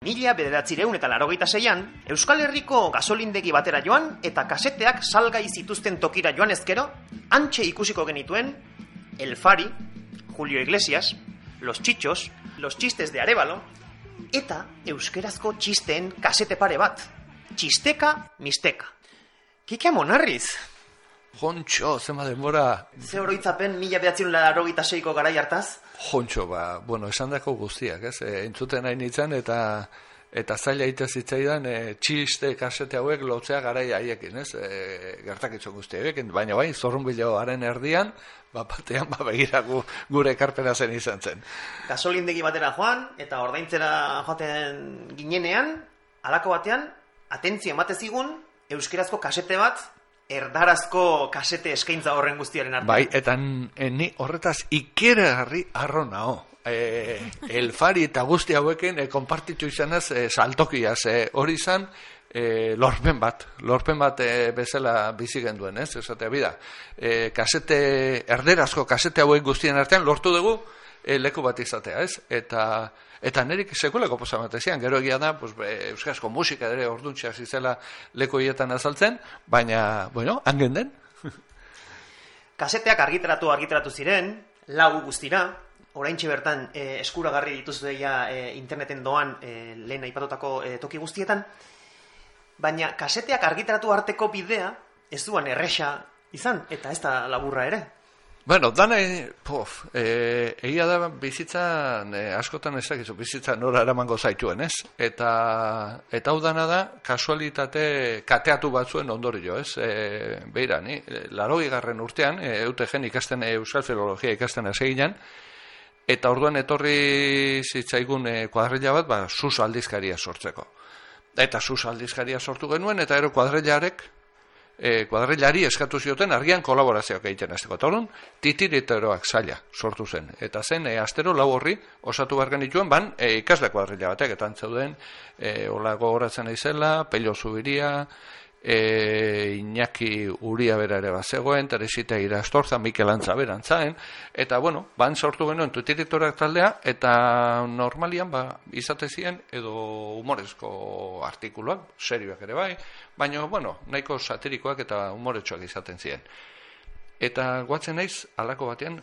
1986an, Euskal Herriko gasolindegi batera joan eta kaseteak salgai zituzten tokira joan ezkero, antxe ikusiko genituen El Fari, Julio Iglesias, Los Chichos, Los Chistes de Arévalo, eta euskerazko txisteen kasete pare bat, Txisteka Misteka. Kike Amonarriz. Jontxo, zema denbora... Ze oroitzapen 1986ko garai hartaz? Jontxo, esan dako guztiak, ez? Entzuten nahi nintzen eta zaila itezitzaidan txiste kasete hauek lotzea garai haiekin, ez? Gertakitzo guztiak, baina bai, zorrunbiloaren erdian, batean begira gure ekarpena zen izan zen. Gasolindegi batera joan, eta ordaintzera joaten ginenean, halako batean, atentzio emate zigun, euskerazko kasete bat, erdarazko kasete eskaintza horren guztiaren artean. Bai, eta ni horretaz ikeragarri arro nao. El Fari eta guzti hauekin konpartitu izanaz saltokiaz. Hori izan lorpen bat bezala bizi genduen, ez? Esatea bida. Erderazko kasete hauek guztien artean lortu dugu leku bat izatea, ez? Eta nerik sekuleko posamatezian, gero egia da, euskarazko musika ere orduntxeak zizela leku hietan azaltzen, baina, hangen den. Kaseteak argitaratu ziren, lau guztira, oraintxe bertan eskuragarri dituzue interneten doan lehen aipatutako toki guztietan, baina kaseteak argitaratu arteko bidea ez duan erresa izan, eta ez da laburra ere. Dana, egia da bizitzan, askotan ezakizu, bizitzan nora eramango zaituen, ez? Eta hau dana da, kasualitate kateatu batzuen ondorio, ez? Beira, ni, 80. urtean, EUTG-en ikasten, Euskal Filologia ikasten aseginan, eta orduan etorri zitzaigun kuadrilla bat, sus aldizkaria sortzeko. Eta sus aldizkaria sortu genuen, eta ero kuadrillari eskatu zioten argian kolaborazioak egiten azteko. Eta orduan, titiriteroak zaila sortu zen. Eta zen, astero lau horri osatu behar genituen, ikasle kuadrilla batek, eta antzeuden, olago horatzen aizela, Pello Zubiria, Iñaki Uria bera ere bat zegoen, Teresita Irastorza, Mikel Antza berantzaen, eta sortu genuen titiritorak taldea, eta normalian izate ziren edo humorezko artikuluak, serioak ere bai, baina nahiko satirikoak eta humoretsuak izaten ziren. Eta guatzen naiz, alako batean,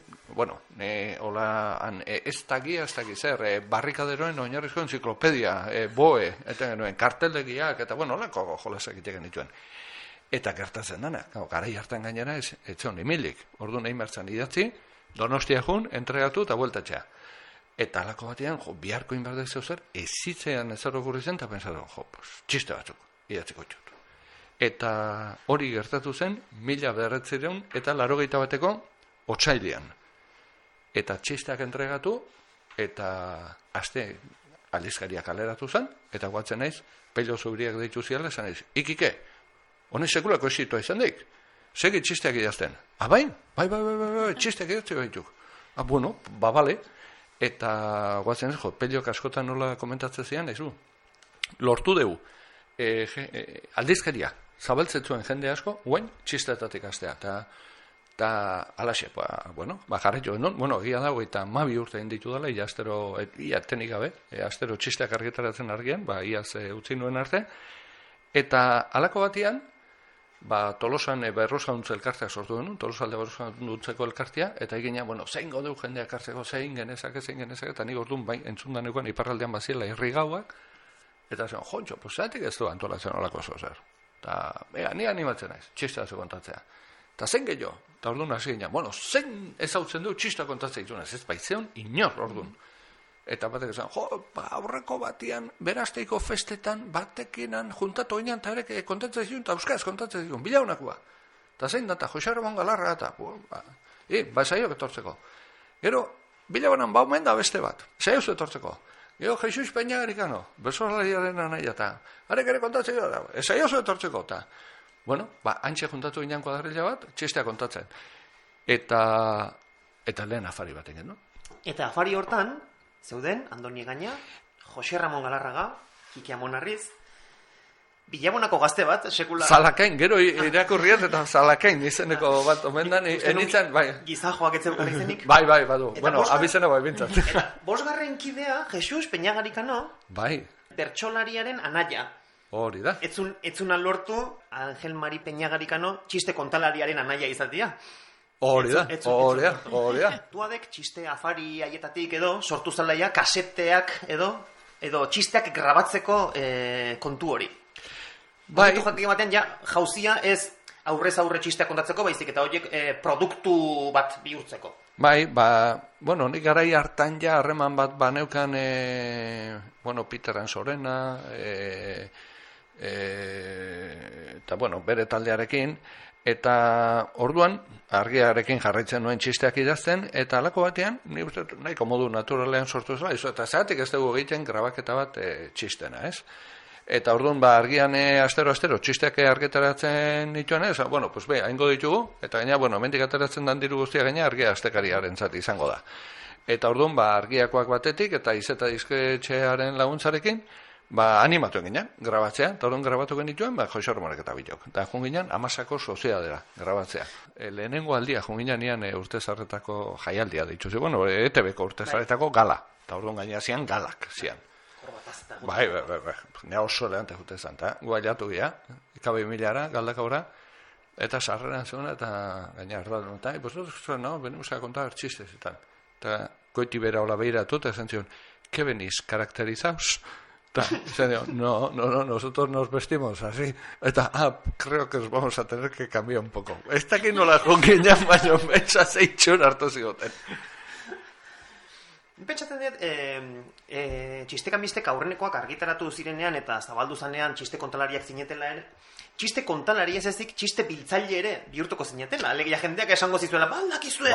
ez tagia, zer, barrikaderoen oinarrizko enziklopedia, boe, eta genuen, karteldegiak, eta olako jolasak egiten dituen. Eta gertatzen dana, garai hartan gainera, ez zon imilik, ordu nahi martzan idatzi, Donostia jun, entregatu eta bueltatxea. Eta alako batean, biharko inberdez zer, ez zitzean ezer okurri zen, eta pensatu, txiste batzuk, idatziko txut. Eta hori gertatu zen 1900 eta 81 bateko otsailean. Eta txisteak entregatu, eta aste aldizkaria kaleratu zen, eta guatzen naiz, Pello Zubiriak deitu ziala, esan naiz, ikike, honek sekulako esitua izan dik, segi txisteak idazten. Bai, txisteak idatzeko baituk. Bale, eta guatzen naiz, Pello askotan nola komentatzen zian, lortu dugu, aldizkaria, zabaltzen zuen jende asko, txistetatik astea, eta alaxe, jarri joan non, egia dago, eta 12 urte inditu dela, ia tenik gabe, astero txisteak argitaratzen argian, iaz utzi nuen arte, eta alako batian, Tolosan berrosauntze elkartea sortu denun, Tolosalde berrosauntzeko elkartea, eta egina, zein godeu jendeak hartzeko, zein genezake, eta nik orduan, entzundanekoan iparraldean baziela irrigauak, eta zen, jontxo, zeratik ez du antolatzen olako zozer. Eta, ni animatzen naiz, txistea ze kontatzea. Eta zen gehiago, eta orduan hasi gina, zen ezautzen du txistea kontatzea ditunez, ez baitzeon inor orduan. Eta batek esan, aurreko batian, berazteiko festetan, batekinan, juntatu ginean, eta ere kontatzea ditun, eta euskaz kontatzea ditun, bilaunakoa. Eta zein data, Jose Ramon Galarra, eta, zaiok etortzeko. Gero, bilaunan baumen da beste bat, zaiok etortzeko. Gero, Jesus Peñagarikano, bersolariaren anaia, eta harek ere kontatzen gara, ez aiozu etortzeko, eta, antxe juntatu ginean kuadrilla bat, txistea kontatzen. Eta lehen afari baten genuen. Eta afari hortan, zeuden, Andoni Egaña, Jose Ramon Galarraga, Kike Amonarriz, Bilabonako gazte bat, sekula... Zalakain, gero irakurriat eta Zalakain izeneko bat omendan, enitzen, bai. Gizajoak etzeukan izenik. Bai, badu. Abizena bai bintzat. Eta 5. kidea, Jesus Peñagarikano. Bai. bertsolariaren anaia. Hori da. Etzuna lortu Angel Mari Peñagarikano txiste kontalariaren anaia izatea. Hori da. Tuadek txiste afari haietatik edo sortu zalaia kaseteak edo txisteak grabatzeko kontu hori. Bai. Jatik ematen jauzia ez aurrez aurre txisteak kontatzeko, baizik eta horiek produktu bat bihurtzeko. Bai, nik garai hartan harreman bat baneukan, Peter Ansorena, eta, bere taldearekin, eta orduan, argiarekin jarraitzen nuen txisteak idazten, eta alako batean, nahiko modu naturalean sortu zela, eta zeratik ez dugu egiten grabaketa bat txistena, ez? Eta orduan, argian astero txisteak argitaratzen dituen, haingo ditugu, eta gaina, mendik ateratzen dan diru guztia gaina argia astekariaren zati izango da. Eta orduan, argiakoak batetik, eta izeta dizketxearen laguntzarekin, animatu ginen, grabatzea, eta orduan grabatu genituen, Joxe Romarek eta Bilok. Eta jun ginen, Amasako soziadera grabatzea. Lehenengo aldia, jun ginen nian urtezarretako jaialdia dituz, ETB-ko urtezarretako gala, eta orduan gaina zian galak, zian. Bai, nea oso lehante jute zan, eta guailatu gira, ikabe miliara, galdakabora, eta sarreran zuen, eta gaina ardalun, eta venimos a contar chistes, eta goiti bera hola behiratut, eta esan zion, ¿qué venís caracterizaos? Eta, no, nosotros nos vestimos así, eta, creo que os vamos a tener que cambiar un poco. Ez dakit nola jonkin jan, baino, mentsa zeitxun hartu zigoten. Pentsatzen dut, txistekamistek aurrenekoak argitaratu zirenean eta zabaldu zanean txiste kontalariak zinetela ere, txiste kontalari ez ezik txiste biltzaile ere bihurtuko zinetela. Alegia jendeak esango zizuela, dakizue.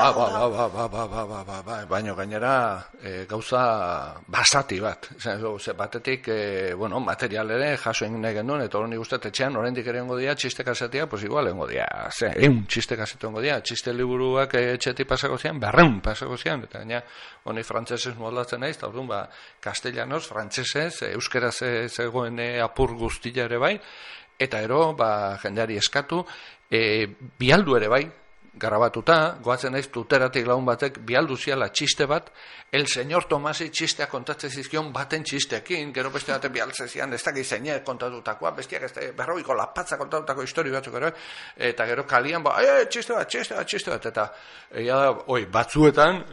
Baina gainera gauza basati bat. Batetik, material ere jaso egin nahi genduen, eta hori guztat etxean, oraindik ere ongo dira, txiste kasetia, pues igual ongo dira, txiste kasetu ongo dira, txiste liburuak etxetik pasako zian, 200 pasako zian, eta gaina, honi frantzesez moldatzen naiz, eta orduan, castellanos, frantzesez, euskeraz zegoen apur guztia ere bai, eta ero, jendeari eskatu, bialdu ere bai, garabatuta, goatzen naiz tuteratik lagun batek, bialdu ziala txiste bat, el señor Tomasi txistea kontatzen zizkion baten txisteekin, gero beste baten bialtze zian, ez dakit zeinek kontatutakoa, bestiak ez berroiko lapatza kontatutako histori batzuk ero, eta gero kalian, txiste bat, eta batzuetan,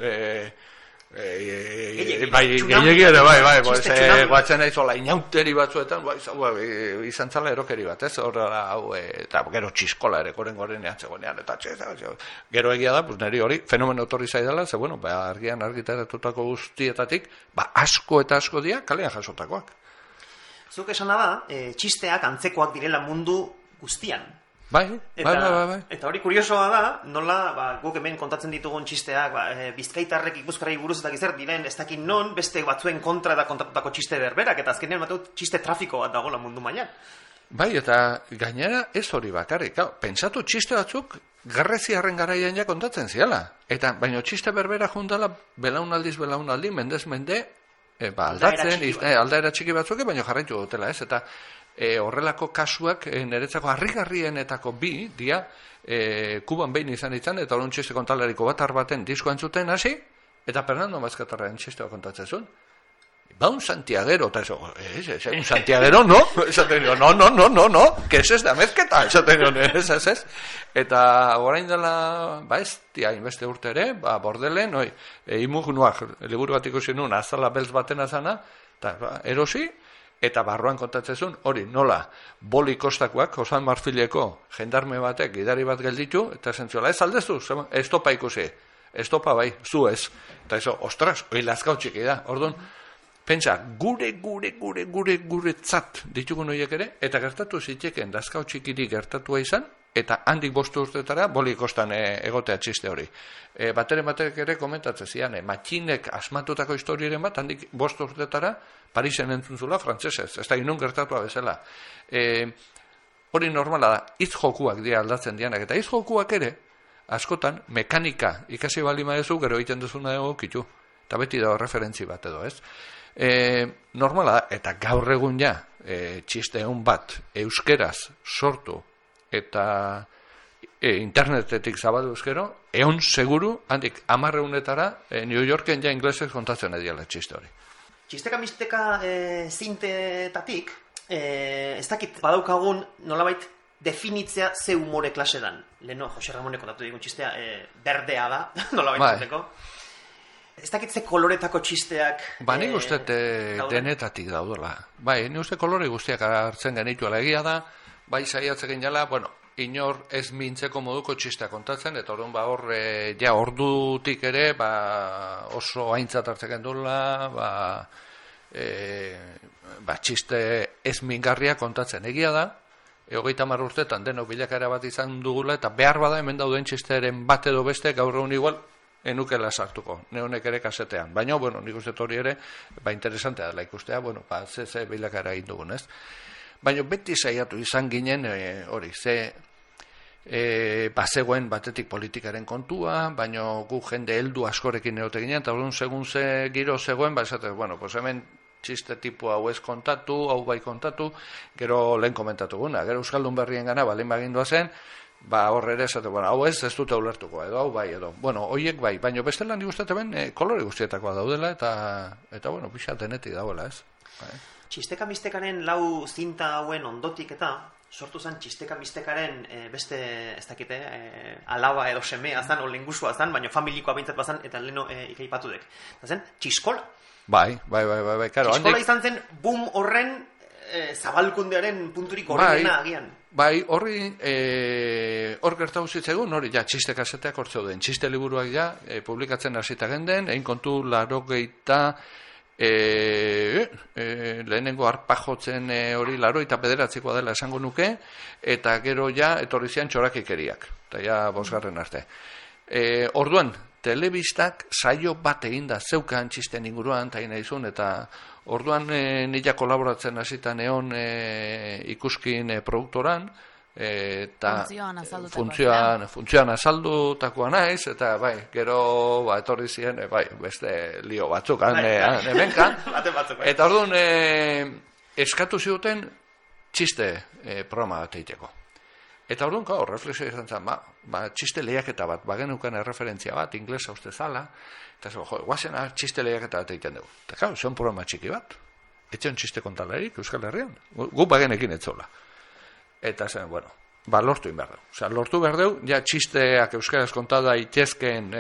gehiagi ere, guatzen nahi zola inauteri batzuetan, izan zala erokeri bat, ez, eta gero txiskola ere, goren eatzegoenean, eta gero egia da, niri hori, fenomeno etorri zaidala, ze, argian argitaratutako guztietatik, asko eta asko dira, kalean jasotakoak. Zuk esana da, txisteak antzekoak direla mundu guztian. Bai. Eta hori kuriosoa da, nola guk hemen kontatzen ditugun txisteak, bizkaitarrek ikuskarai buruz eta gizer diren ez dakit non, beste batzuen kontra eta kontatutako txiste berberak, eta azkenean batut txiste trafiko bat dagoela mundu mailan. Bai, eta gainera ez hori bakarrik, pentsatu txiste batzuk Garreziarren garaian ja kontatzen ziala, eta baino txiste berbera juntala belaunaldi, mendez mende, aldatzen, aldaera txiki batzuk, baino jarraitu dutela, ez, eta horrelako kasuak niretzako harrigarrienetako bi dia Kuban behin izan eta horren txiste kontalariko batar baten disko entzuten hasi eta Fernando Mazkatarraren txistea kontatzen zuen un santiaguero eta un santiaguero no que es da mezketa ez eta orain dela inbeste urte ere bordelen imugnuak liburu bat ikusi nun azala beltz baten azana eta erosi eta barruan kontatzen zuen, hori nola boli kostakoak, Osan Marfileko jendarme batek gidari bat gelditu, eta zentziola, ez aldezu, estopa ikusi, estopa bai, zu ez. Eta eso, ostras, hori lazkau txiki da. Orduan, pentsa, gure tzat ditugun horiek ere, eta gertatu zitekeen lazkau txikiri gertatua izan, eta handik 5 urtetara boli kostan egotea txiste hori. Bateren ere komentatzen zian, matxinek asmatutako historiaren bat, handik 5 urtetara, Parisen entzuntzula frantzesez, ez da inun gertatua bezala. Hori normala da, hitz jokuak dira aldatzen dianak, eta hitz jokuak ere, askotan, mekanika ikasi bali maezu, gero egiten duzuna egokitu, eta beti da referentzi bat edo, ez? Normala da, eta gaur egun ja, txiste hon bat, euskeraz sortu, eta internetetik zabaldu euskero, seguru, handik 10 New Yorken ja inglesez kontatzen ediala txiste hori. Txisteka-misteka zintetatik, ez dakit badaukagun nolabait definitzea ze humore klase dan. Leheno, Jose Ramone kontatu digun txistea, berdea da, nolabait zateko. Ez dakit ze koloretako txisteak... Nik uste denetatik daudela. Nik uste kolore guztiak hartzen genituela egia da, bai saiatzen jala, inor ez mintzeko moduko txistea kontatzen, eta orduan hor, ja ordutik ere, oso aintzat hartzen gendula, txiste ez mingarria kontatzen. Egia da, 30 urtetan denok bilakaera bat izan dugula, eta behar bada hemen dauden txistearen bat edo beste, gaur egun igual, enukela sartuko, neonek ere kasetean. Baina, nik uste hori ere, interesantea dela ikustea, ze bilakaera egin dugun, ez? Baina beti saiatu izan ginen hori, zegoen batetik politikaren kontua, baina gu jende heldu askorekin erote ginen, eta orduan segun ze giro zegoen, esate, hemen txiste tipu hau ez kontatu, hau bai kontatu, gero lehen komentatu guna, gero Euskaldun Berrien gana, balen bagindua zen, horre ere esate, hau ez dute ulertuko, edo hau bai, edo, hoiek bai, baina bestela nik uste ben kolore guztietakoa daudela, eta pixa denetik dauela, ez? Txisteka-mistekaren lau zinta hauen ondotik eta sortu zen txisteka-mistekaren beste, ez dakite, alaba edo semea zan, o lengusua zan, baina familikoa bintzat bazan, eta leheno ikaipatu dek. Eta zen, txiskola. Bai, karo. Txiskola izan zen, boom horren zabalkundearen punturik horrena agian. Bai, hor gertatu zitzegun, hori, txiste kaseteak hor zeuden, txiste liburuak publikatzen hasita genden, egin kontu 80 lehenengo arpajotzen hori 89 dela esango nuke, eta gero etorri zian txorakikeriak, eta bosgarren arte. Orduan, telebistak saio bat eginda zeukan txisten inguruan, eta orduan nila kolaboratzen hasita neon ikuskin produktoran, eta funtzioan azaldutakoa naiz, eta gero etorri ziren beste lio batzuk hemenka, eta orduan eskatu zioten txiste programa bat egiteko. Eta orduan, reflexio izan zen, txiste lehiaketa bat, bagenukan erreferentzia bat, inglesa uste zala, eta guazena txiste lehiaketa bat egiten dugu. Eta zen programa txiki bat, etxean txiste kontalarik Euskal Herrian, gu bagenekin etzola. Eta zen, lortu behar dugu. Osa, lortu behar dugu, txisteak euskaraz kontada itezken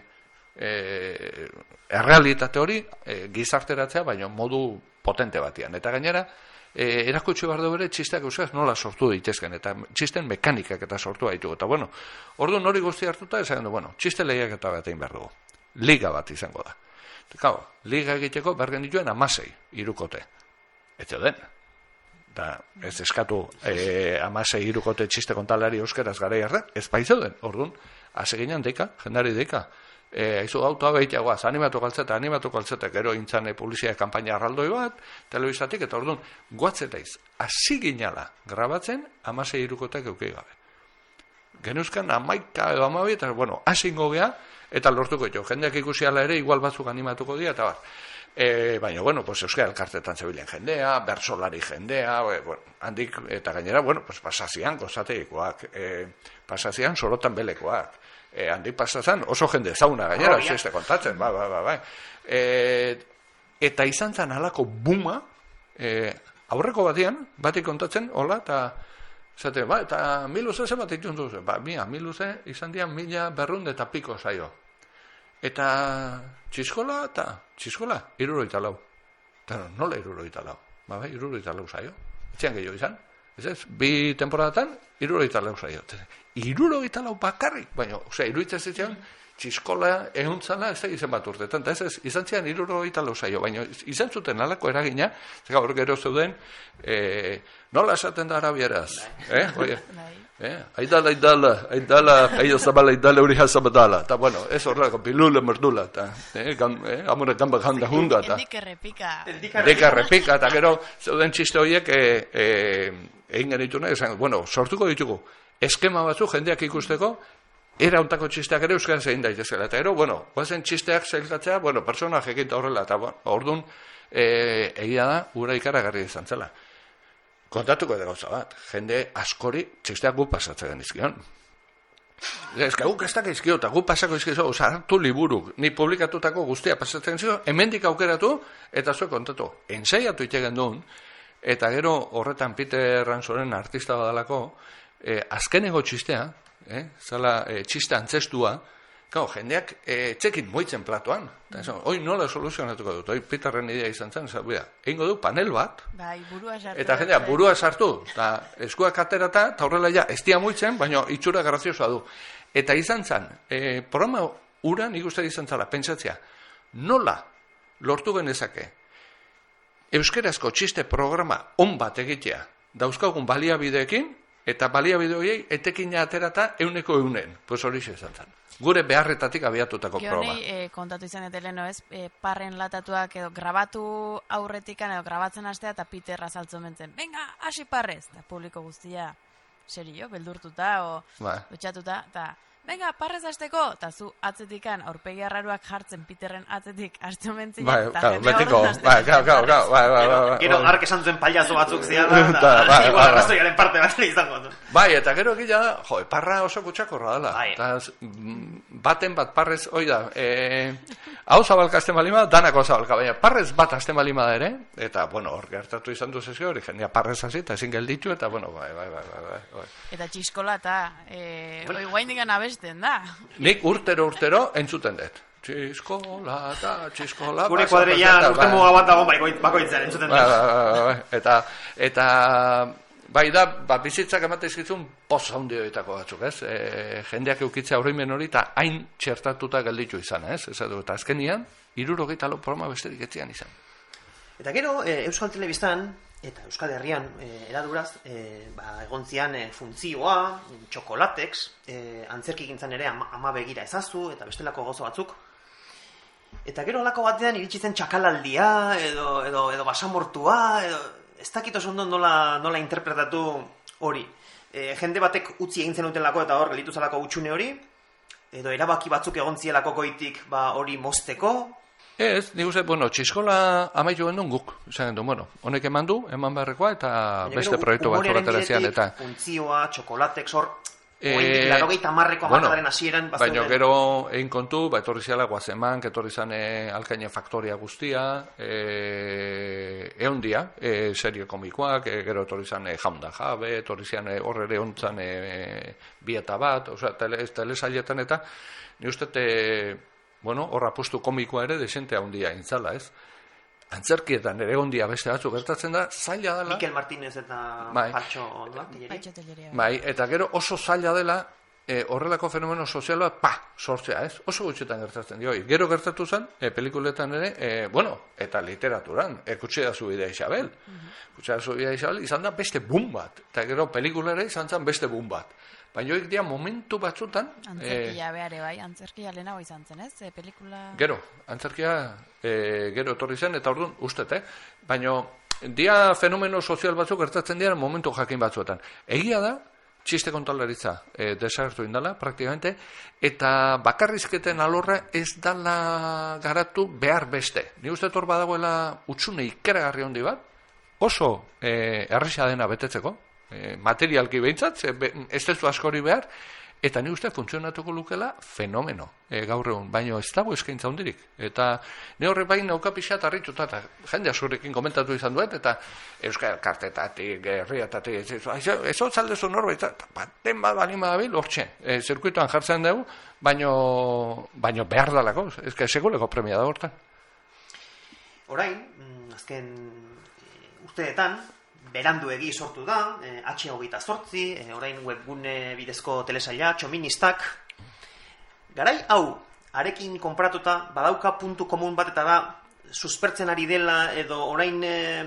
errealitate hori gizarteratzea, baina modu potente batian. Eta gainera, erakutsi behar dugu ere txisteak euskaraz nola sortu daitezken, eta txisten mekanikak eta sortu ditugu. Eta orduan hori guzti hartuta, esan du, txiste lehiaketa bat egin behar dugu. Liga bat izango da. Eta, liga egiteko bergen dituen 16 hirukote. Eta den. Eta ez eskatu 16 hirukote txiste kontalari euskaraz gara jarra, ez baizeuden, orduan, aseginan deika, jendari deika. Aizu auto behitiagoaz, animatu galtzeta, gero intzan publizia kampaina arraldoi bat, telebizatik, eta orduan, guatzetaiz, hasi ginala grabatzen 16 hirukotek eukei gabe. Genuzkan 11 edo 12, eta hasingo gea, eta lortuko ditu, jendeak ikusiala ere, igual batzuk animatuko dira, eta baina, euskara elkartetan zebilen jendea, bersolari jendea, handik, eta gainera, pasazian gozateikoak, pasazian sorotan belekoak, handik pasazan oso jende zauna gainera, ziste kontatzen, eta izan zan alako buma, aurreko batian, batik kontatzen, hola, eta miluze ze bat itun duzu, miluze izan dian 1200 eta piko zaio. Eta txiskola, 74. Eta nola 74? 74 zaio. Etxean gehiago izan. Bi temporadatan, 74 zaio. 74 bakarrik, baina, iruditzen zitzen, txiskola ehuntzala ez da izan bat urtetan. Eta ez, izan zian 74 zaio, baina izan zuten alako eragina, zeka hor gero zeuden, nola esaten da arabieraz? Aidala, zabala, aidala hori hazabadala. Eta, ez horrela, pilula merdula, eta amore gamba janda hunda. Deka repika, eta gero zeuden txiste horiek egin genitu nahi, sortuko ditugu, eskema batzu jendeak ikusteko, era ontako txisteak ere euskaraz egin daitezela. Eta gero, guazen txisteak zailkatzea, persona jekinta horrela, eta orduan egia da, ura ikaragarri izan zela. Kontatuko edo gauza bat, jende askori txisteak gu pasatzen genizkion. Ez guk ez dakizkio, eta gu pasako izkizo, hartu liburu, ni publikatutako guztia pasatzen zio, hemendik aukeratu, eta zuek kontatu, ensaiatu itxegen duen, eta gero horretan Peter Ransoren artista badalako, azkeneko txistea, zala txiste antzestua, gau, jendeak txekit moitzen platoan, hoi nola soluzionatuko dut, hoi Peterren idea izan zen, egingo du panel bat, eta jendeak burua sartu, eta eskuak aterata, eta horrela ja, ez dia moitzen, baina itxura graziosoa du. Eta izan zen, programa ura nik uste izan zala, pentsatzea, nola lortu genezake euskerazko txiste programa on bat egitea, dauzkagun baliabideekin, eta baliabide horiei etekina aterata 100%, pues hori izan zen. Gure beharretatik abiatutako proba. Joni, kontatu izan eteleno ez, parren latatuak edo grabatu aurretikan edo grabatzen hastea eta Peter azaltzen mentzen, venga, hasi parrez, eta publiko guztia, serio, beldurtuta o dutxatuta, eta venga, parrez hasteko, eta zu atzetikan aurpegi arraruak jartzen Peterren atzetik hastu mentzien, eta jende horren hasteko. Gero, ark esan zuen paliazo batzuk ziala, eta igual arrazoiaren parte bat izango du. Bai, eta gero egila da, jo, parra oso kutsakorra dela. Eta baten bat parrez, oi da, hau zabalka azten balima, danako zabalka, baina parrez bat azten balima da ere, eta, bueno, hor gertatu izan du zezio, hori jendea parrez hasi, eta ezin gelditu, eta, bueno, bai. Eta txiskola, eta, guaindikan abesten da. Nik urtero entzuten dut. Txiskola, gure kuadrilan urte muga bat dago bakoitzen entzuten dut. Eta bai da, bizitzak ematen izkitzun poza hundioetako batzuk, ez? Jendeak eukitzea horreimen hori eta hain txertatuta gelditu izan, ez? Eta azkenian, 74 programa besterik etzian izan. Eta gero, Euskal Telebistan, eta Euskal Herrian eraduraz, egontzian funtzioa, txokolatex, antzerkigintzan ere ama begira ezazu, eta bestelako gozo batzuk. Eta gero olako batean iritsi zen txakalaldia, edo basamortua, edo ez dakit oso ondo nola interpretatu hori. Jende batek utzi egin zenutelako eta hor gelitu zelako utxune hori, edo erabaki batzuk egon zielako goitik hori mozteko. Ez, nik uste, txiskola amaitu gendun guk. Izan gendun, honek eman beharrekoa eta beste proiektu bat horaterazian. Funtzioa, txokolatek, zor, larogeita marreko amarkadaren hasieran. Baina gero egin kontu, etorri ziala Guazeman, etorri zan Alkaine Faktoria guztia, egon dia, serie komikoak, gero etorri zan Jaunda Jabe, etorri zan horre hontzan bieta bat, telesailetan eta, nik uste, horra postu komikoa ere desentea handia intzala, ez? Antzerkietan ere ondia beste batzuk gertatzen da, zaila dela. Mikel Martínez eta Patxo Telleria. Bai, eta gero oso zaila dela horrelako fenomeno sozial bat, sortzea, ez? Oso gutxetan gertatzen dio. Gero gertatu zen, pelikuletan ere, eta literaturan, Kutxea Zubidea Isabel. Kutxea Zubidea Isabel izan da beste boom bat, eta gero pelikulera izan zen beste boom bat. Baina hoik dia momentu batzutan... Antzerkia behare bai, antzerkia lehenago izan zen, ez? Pelikula... Gero, antzerkia gero etorri zen, eta orduan ustet, Baina dia fenomeno sozial batzuk gertatzen dira momentu jakin batzuetan. Egia da, txiste kontalaritza desagertu indala, praktikamente, eta bakarrizketen alorra ez dala garatu behar beste. Ni uste hor badagoela utxune ikeragarri handi bat, oso erresa dena betetzeko, materialki behintzat, ez dezu askori behar, eta ni uste funtzionatuko lukela fenomeno gaur egun, baina ez dago eskaintza hundirik. Eta ne horre bain nauka pixat harrituta, eta jende azurekin komentatu izan duet, eta Euskal Kartetatik, herriatatik, ez hor zaldezu norbait, eta baten bat balima dabil, hortxe, zirkuituan jartzen dugu, baina behar dalako, ez que seguleko premia da hortan. Orain, azken urteetan, beranduegi sortu da, H28, orain webgune bidezko telesaila, Txoministak. Garai hau, arekin konparatuta, badauka puntu komun bat eta da, suspertzen ari dela, edo orain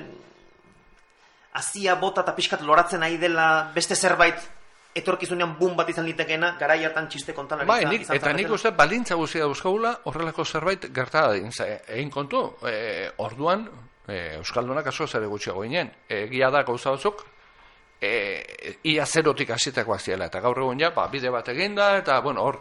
azia bota eta pixkat loratzen ari dela, beste zerbait etorkizunean boom bat izan litekeena, garai hartan txiste kontalaritza izan zarretela. Eta nik uste balintza guztia dauzkagula, horrelako zerbait gertada egin kontu, orduan, Euskaldunak asko ere gutxiago ginen. Egia da gauza batzuk, ia zerotik hasitakoak ziela, eta gaur egun ja, bide bat eginda, eta, hor,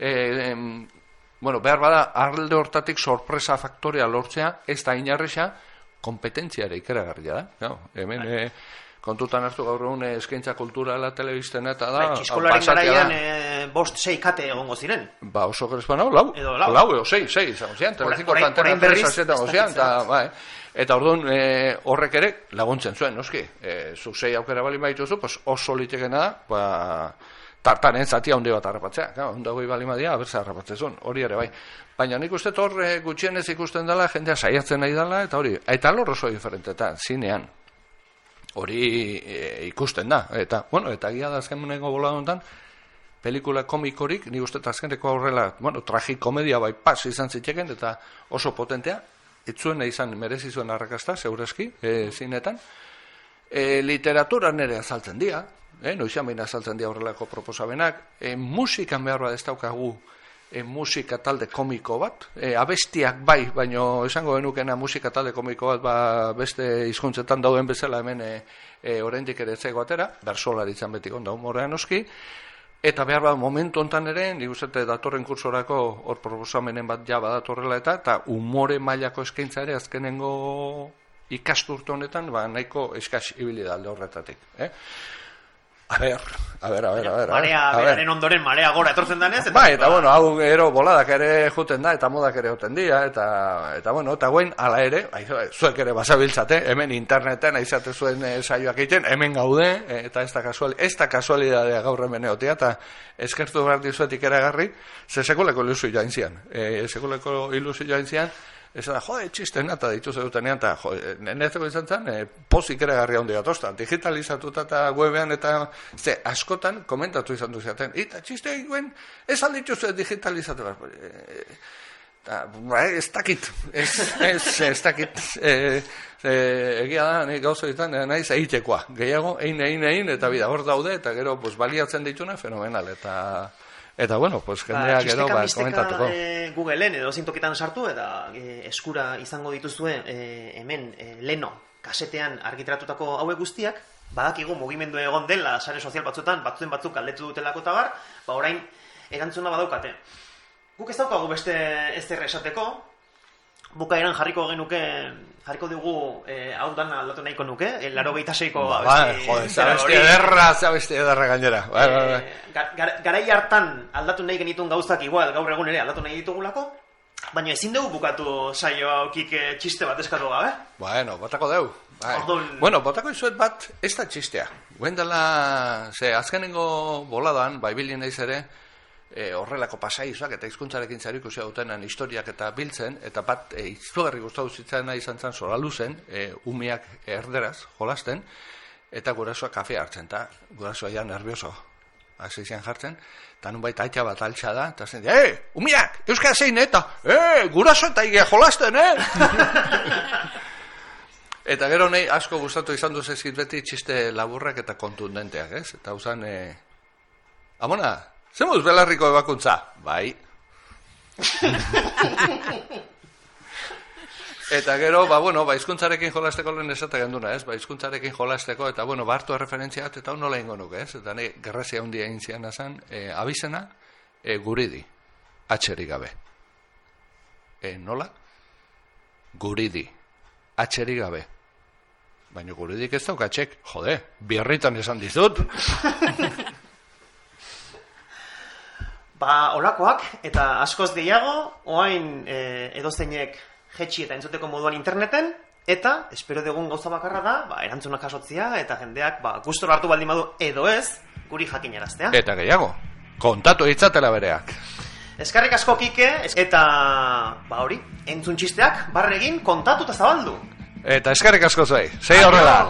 behar bada, alde hortatik sorpresa faktorea lortzea, ez da inarresa, kompetentziare ikeragarria da. Hemen, kontutan hartu gaur egun eskaintza kulturala telebisten eta da... Txiskolaren garaian 5-6 kate egongo ziren. Ba, oso gerezpan hau, lau edo 6 izango ziren, teleziko tantena 3 azetan gozian, eta orduan horrek ere laguntzen zuen, noski, zuk 6 aukera bali maituzu, oso litekena da, tartaren zatia handi bat harrapatzea, onda goi bali madia, abertza harrapatzezun, hori ere bai. Baina nik uste hor gutxienez ikusten dela, jendea saiatzen nahi dela, eta hori, eta lor oso diferentetan, zinean. Hori ikusten da, eta gira da azken monengo bola honetan, pelikula komikorik, nik uste azkeneko horrela, tragikomedia bai pas izan zitzeken, eta oso potentea, itzuena izan merezi zuen arrakasta, zeurezki, zinetan, literatura nere azaltzen dira, noizian behin azaltzen dira horrelako proposabenak, musikan behar bat ez daukagu, musika talde komiko bat, abestiak bai, baino esango genukena musika talde komiko bat beste hizkuntzetan dauden bezala hemen oraindik ere ez atera, bersolaritzan beti gonda humorean oski, eta behar bat momentu hontan ere, nik uste datorren kursorako hor proposamenen bat ja badatorrela eta umore mailako eskaintza ere azkenengo ikasturte honetan nahiko eskas ibili da alde horretatik. A ver. Marearen ondoren marea gora etortzen danez. Eta hau gero boladak ere juten da, eta modak ere joten dira, eta guen, ala ere, zuek ere basabiltzate, hemen interneten aizate zuen saioak egiten, hemen gaude, eta ez da kasualidadea gaur hemen egotea, eta eskertu behar dizuetik ere agarri, sekuleko ilusio joan zian. Ez da, txisten eta dituze dutenean, eta nenezeko izan zen, pozik ere garria hondi gatozta, digitalizatuta eta webean, eta askotan komentatu izan duzaten, eta txiste egin, ez aldituzu digitalizatu, ez dakit, egia da, nik gauza izan, nahiz egitekoa, gehiago, egin, eta bida hor daude, eta gero baliatzen dituna, fenomenal, eta jendeak gero komentatuko. Googleen edo zintokitan sartu eta eskura izango dituzue hemen leno kasetean argitaratutako hauek guztiak, badakigu mugimendu egon dela sare sozial batzuetan, batzuk galdetu dutelako eta bar, orain erantzuna badaukate. Guk ez daukagu beste ezer esateko, bukaeran jarriko dugu hau dana aldatu nahiko nuke, 86ko abesti ederra gainera. Garai hartan aldatu nahi genituen gauzak igual gaur egun ere aldatu nahi ditugulako, baina ezin dugu bukatu saioa okik txiste bat eskatu gabe? Botako dugu. Botako izuet bat ez da txistea. Guendala, azkenengo boladan, bilien naiz ere, horrelako pasaizuak eta hizkuntzarekin zerikusia dutenan historiak eta biltzen, eta bat izugarri gustatu zitzaiena izan zen Soraluzen, umiak erderaz jolasten, eta gurasoa kafea hartzen, eta gurasoa ja nervioso hasi zian jartzen, eta nunbait aita bat altxa da, eta zen, umiak, euskara zein, eta, guraso eta igia jolasten, Eta gero nahi asko gustatu izan duzezkit beti txiste laburrak eta kontundenteak, ez? Eta usan, amona, zemuz belarriko ebakuntza? Bai. Eta gero, hizkuntzarekin jolasteko lehen esaten genduna, ez? Hizkuntzarekin jolasteko, eta hartu referentzia bat, eta nola ingo nuke, ez? Eta nahi, gerrazia hundia intzian azan, abizena, guridi, atxerik gabe. Nola? Guridi, atxerik gabe. Baina guridik ez daukatxek, jode, birritan esan dizut. Olakoak, eta askoz gehiago, oain edozeinek jetxi eta entzuteko moduan interneten, eta, espero dugun gauza bakarra da, erantzunak jasotzia, eta jendeak, gustora hartu baldin badu edo ez, guri jakinaraztea. Eta gehiago, kontatu ditzatela bereak. Eskarrik asko Kike, eta, hori, entzun txisteak, barregin, kontatu eta zabaldu. Eta eskarrik asko zuei, sei horrela.